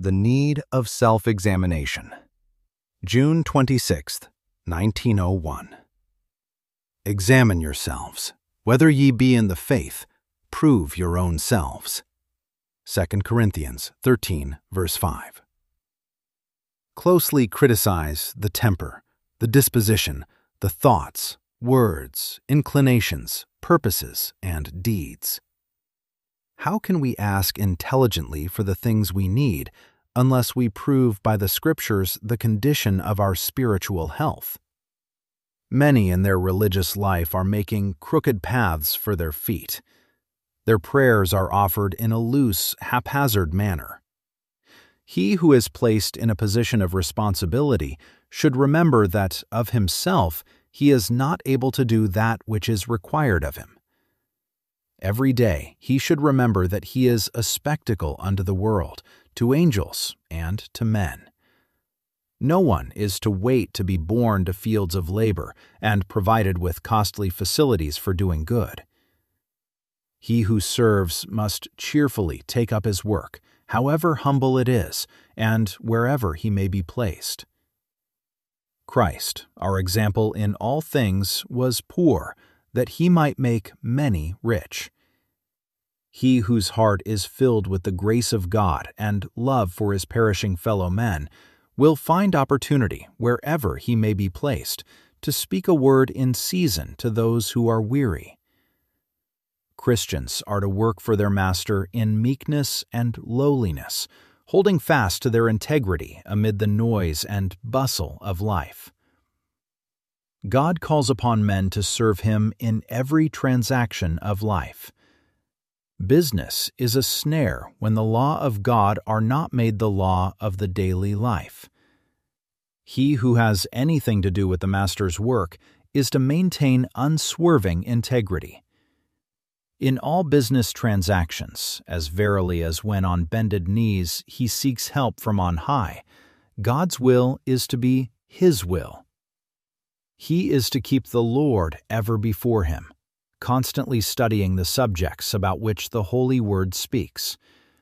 The Need of Self-Examination. June 26, 1901. Examine yourselves, whether ye be in the faith, prove your own selves. 2 Corinthians 13, verse 5. Closely criticize the temper, the disposition, the thoughts, words, inclinations, purposes, and deeds. How can we ask intelligently for the things we need unless we prove by the Scriptures the condition of our spiritual health? Many in their religious life are making crooked paths for their feet. Their prayers are offered in a loose, haphazard manner. He who is placed in a position of responsibility should remember that, of himself, he is not able to do that which is required of him. Every day he should remember that he is a spectacle unto the world, to angels, and to men. No one is to wait to be born to fields of labor and provided with costly facilities for doing good. He who serves must cheerfully take up his work, however humble it is, and wherever he may be placed. Christ, our example in all things, was poor, that he might make many rich. He whose heart is filled with the grace of God and love for his perishing fellow men will find opportunity, wherever he may be placed, to speak a word in season to those who are weary. Christians are to work for their Master in meekness and lowliness, holding fast to their integrity amid the noise and bustle of life. God calls upon men to serve Him in every transaction of life. Business is a snare when the law of God are not made the law of the daily life. He who has anything to do with the Master's work is to maintain unswerving integrity. In all business transactions, as verily as when on bended knees he seeks help from on high, God's will is to be His will. He is to keep the Lord ever before him, constantly studying the subjects about which the Holy Word speaks.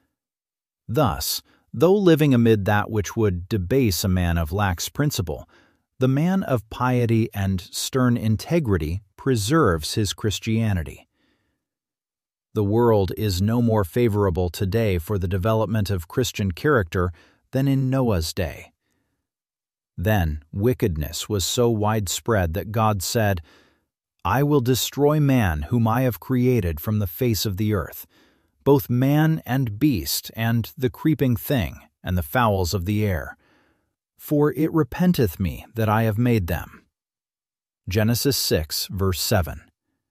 Thus, though living amid that which would debase a man of lax principle, the man of piety and stern integrity preserves his Christianity. The world is no more favorable today for the development of Christian character than in Noah's day. Then wickedness was so widespread that God said, "I will destroy man whom I have created from the face of the earth, both man and beast, and the creeping thing, and the fowls of the air. For it repenteth me that I have made them." Genesis 6, verse 7.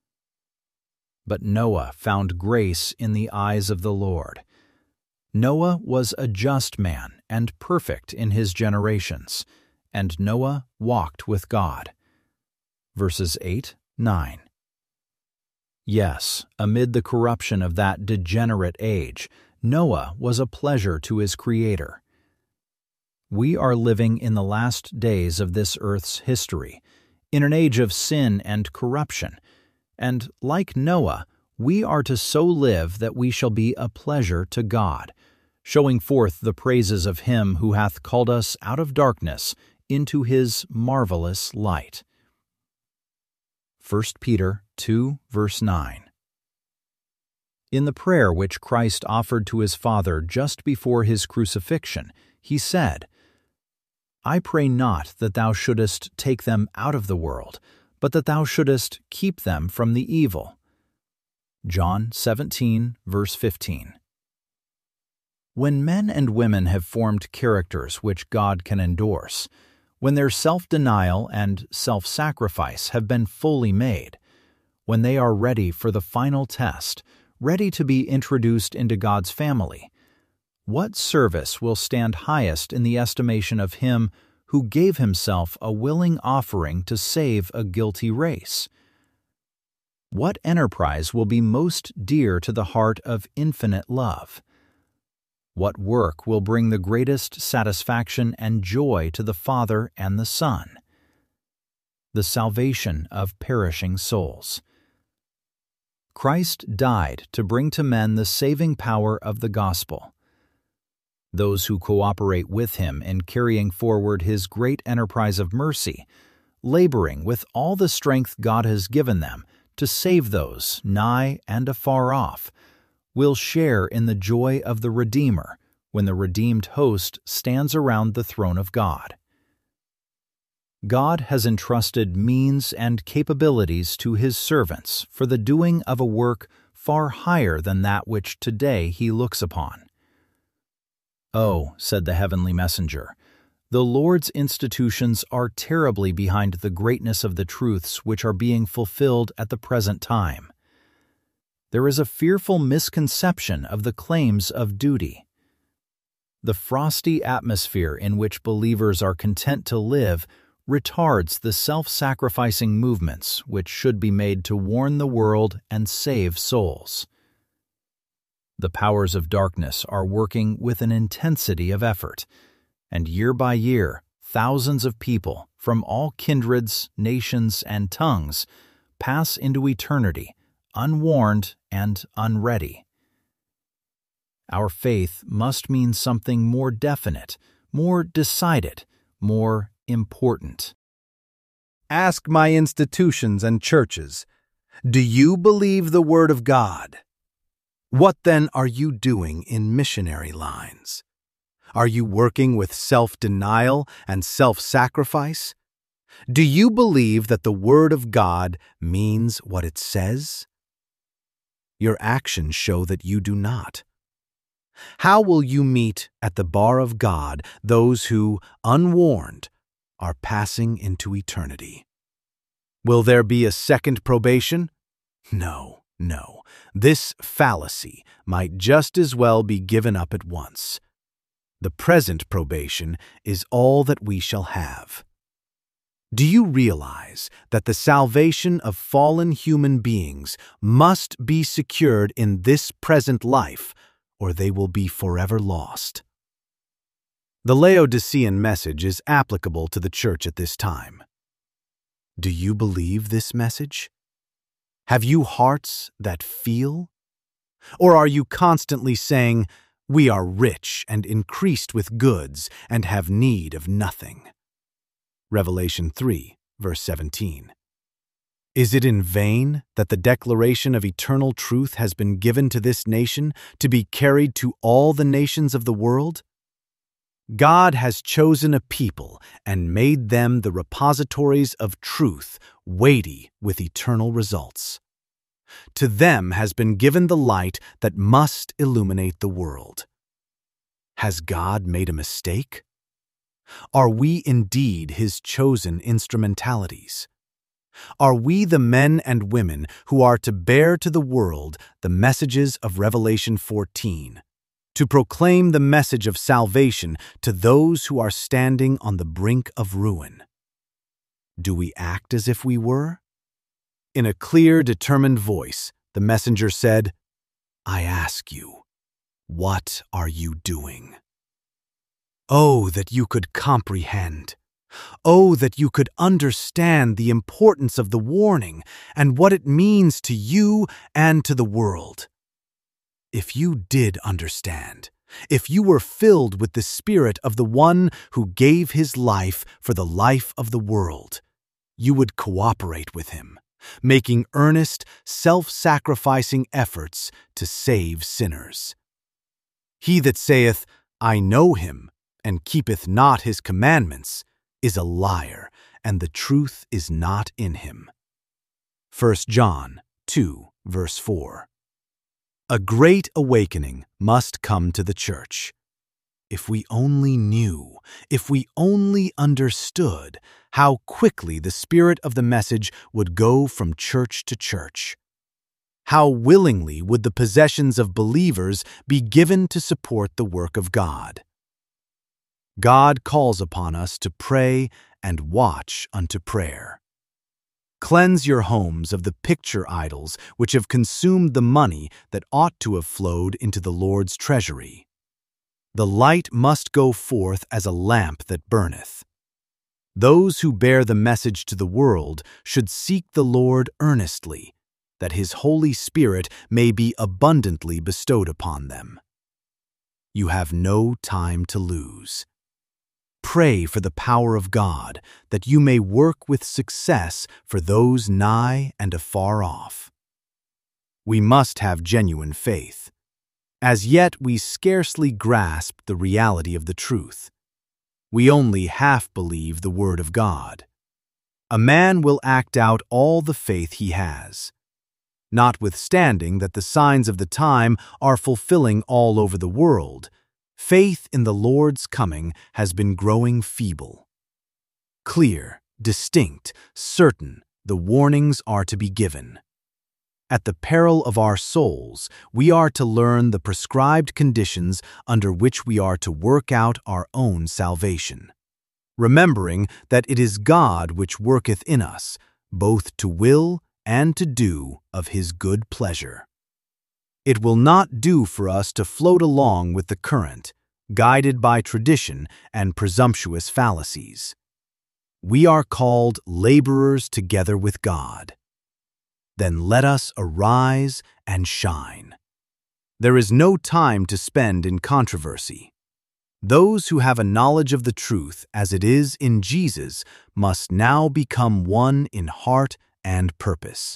But Noah found grace in the eyes of the Lord. Noah was a just man and perfect in his generations, and Noah walked with God. Verses 8, 9. Yes, amid the corruption of that degenerate age, Noah was a pleasure to his Creator. We are living in the last days of this earth's history, in an age of sin and corruption, and like Noah, we are to so live that we shall be a pleasure to God, showing forth the praises of Him who hath called us out of darkness into His marvelous light. 1 Peter 2, verse 9. In the prayer which Christ offered to His Father just before His crucifixion, He said, "I pray not that Thou shouldest take them out of the world, but that Thou shouldest keep them from the evil." John 17, verse 15. When men and women have formed characters which God can endorse, when their self-denial and self-sacrifice have been fully made, when they are ready for the final test, ready to be introduced into God's family, what service will stand highest in the estimation of Him who gave Himself a willing offering to save a guilty race? What enterprise will be most dear to the heart of infinite love? What work will bring the greatest satisfaction and joy to the Father and the Son? The salvation of perishing souls. Christ died to bring to men the saving power of the gospel. those who cooperate with him in carrying forward his great enterprise of mercy, laboring with all the strength God has given them to save those nigh and afar off, will share in the joy of the Redeemer when the redeemed host stands around the throne of God. God has entrusted means and capabilities to his servants for the doing of a work far higher than that which today he looks upon. "Oh," said the heavenly messenger, "the Lord's institutions are terribly behind the greatness of the truths which are being fulfilled at the present time. There is a fearful misconception of the claims of duty. The frosty atmosphere in which believers are content to live retards the self-sacrificing movements which should be made to warn the world and save souls. The powers of darkness are working with an intensity of effort, and year by year, thousands of people from all kindreds, nations, and tongues pass into eternity, unwarned and unready. Our faith must mean something more definite, more decided, more important. Ask my institutions and churches, do you believe the Word of God? What then are you doing in missionary lines? Are you working with self-denial and self-sacrifice? Do you believe that the Word of God means what it says? Your actions show that you do not. How will you meet at the bar of God those who, unwarned, are passing into eternity? Will there be a second probation? No, no. This fallacy might just as well be given up at once. The present probation is all that we shall have. Do you realize that the salvation of fallen human beings must be secured in this present life, or they will be forever lost? The Laodicean message is applicable to the church at this time. Do you believe this message? Have you hearts that feel? Or are you constantly saying, "We are rich and increased with goods and have need of nothing"? Revelation 3, verse 17. Is it in vain that the declaration of eternal truth has been given to this nation to be carried to all the nations of the world? God has chosen a people and made them the repositories of truth, weighty with eternal results. To them has been given the light that must illuminate the world. Has God made a mistake? Are we indeed his chosen instrumentalities? Are we the men and women who are to bear to the world the messages of Revelation 14, to proclaim the message of salvation to those who are standing on the brink of ruin? Do we act as if we were? In a clear, determined voice, the messenger said, "I ask you, what are you doing?" Oh, that you could comprehend. Oh, that you could understand the importance of the warning and what it means to you and to the world. If you did understand, if you were filled with the Spirit of the one who gave his life for the life of the world, you would cooperate with him, making earnest, self-sacrificing efforts to save sinners. He that saith, "I know him," and keepeth not his commandments, is a liar, and the truth is not in him. 1 John 2, verse 4. A great awakening must come to the church. If we only knew, if we only understood how quickly the spirit of the message would go from church to church. How willingly would the possessions of believers be given to support the work of God. God calls upon us to pray and watch unto prayer. Cleanse your homes of the picture idols which have consumed the money that ought to have flowed into the Lord's treasury. The light must go forth as a lamp that burneth. Those who bear the message to the world should seek the Lord earnestly, that his Holy Spirit may be abundantly bestowed upon them. You have no time to lose. Pray for the power of God that you may work with success for those nigh and afar off. We must have genuine faith. As yet we scarcely grasp the reality of the truth. We only half believe the word of God. A man will act out all the faith he has. Notwithstanding that the signs of the time are fulfilling all over the world, faith in the Lord's coming has been growing feeble. Clear, distinct, certain, the warnings are to be given. At the peril of our souls, we are to learn the prescribed conditions under which we are to work out our own salvation, remembering that it is God which worketh in us, both to will and to do of His good pleasure. It will not do for us to float along with the current, guided by tradition and presumptuous fallacies. We are called laborers together with God. Then let us arise and shine. There is no time to spend in controversy. Those who have a knowledge of the truth as it is in Jesus must now become one in heart and purpose.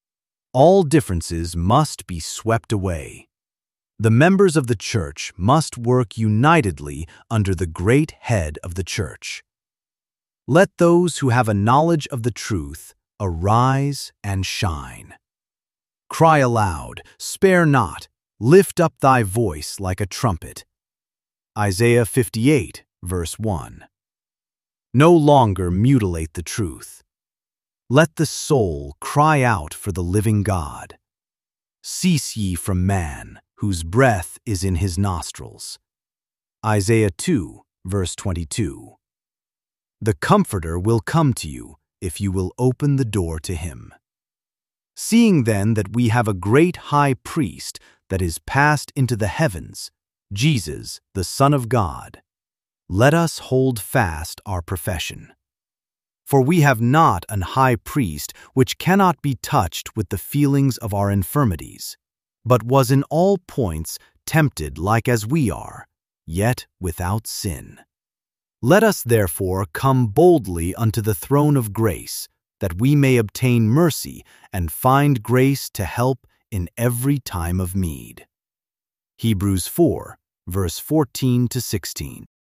All differences must be swept away. The members of the church must work unitedly under the great head of the church. Let those who have a knowledge of the truth arise and shine. Cry aloud, spare not, lift up thy voice like a trumpet. Isaiah 58, verse 1. No longer mutilate the truth. Let the soul cry out for the living God. Cease ye from man, whose breath is in his nostrils. Isaiah 2, verse 22. The Comforter will come to you if you will open the door to him. Seeing then that we have a great high priest that is passed into the heavens, Jesus, the Son of God, let us hold fast our profession. For we have not an high priest which cannot be touched with the feelings of our infirmities, but was in all points tempted like as we are, yet without sin. Let us therefore come boldly unto the throne of grace, that we may obtain mercy and find grace to help in every time of need. Hebrews 4, verse 14 to 16.